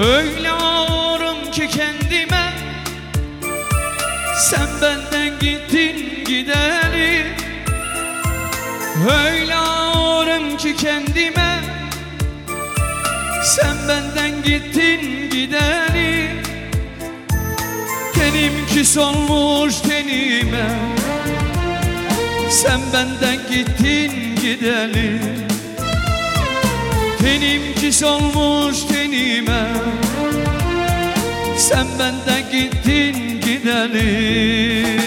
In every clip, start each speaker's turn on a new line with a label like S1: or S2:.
S1: Öyle ağırım ki kendime, sen benden gittin gideli. Öyle ağırım ki kendime, sen benden gittin gideli. Tenimki solmuş tenime, sen benden gittin gideli. Tenimki solmuş tenime, sen benden gittin gideli.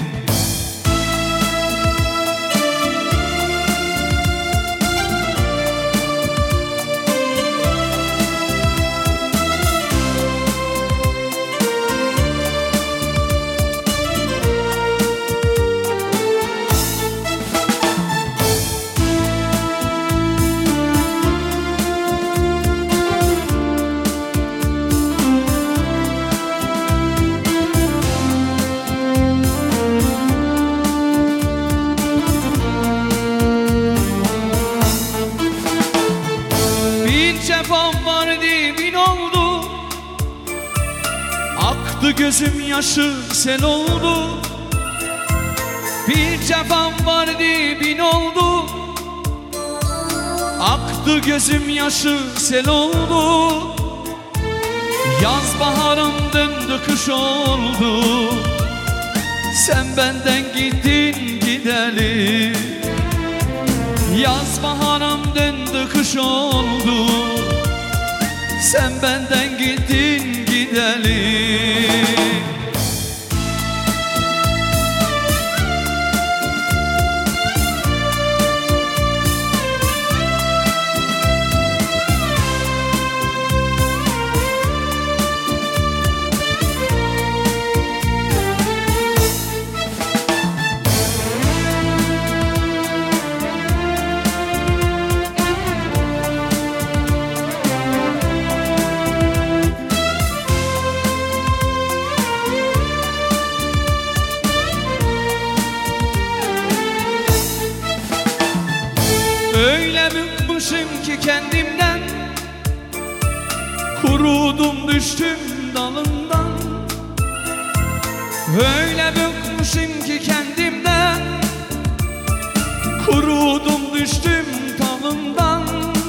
S1: Cefam vardı bin oldu, aktı gözüm yaşı sel oldu. Bir cefam vardı bin oldu, aktı gözüm yaşı sel oldu. Yaz baharım döndü kış oldu, sen benden gittin gideli. Yaz baharım döndü kış oldu, sen benden gittin gideli. Öyle bıkmışım ki kendimden, kurudum düştüm dalından. Öyle bıkmışım ki kendimden, kurudum düştüm dalından.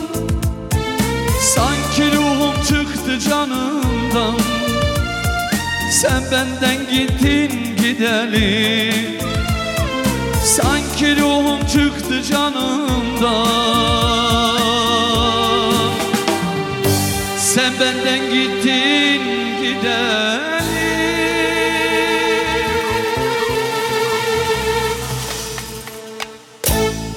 S1: Sanki ruhum çıktı canımdan, sen benden gittin gideli. Sanki ruhum çıktı canımdan, sen benden gittin gider.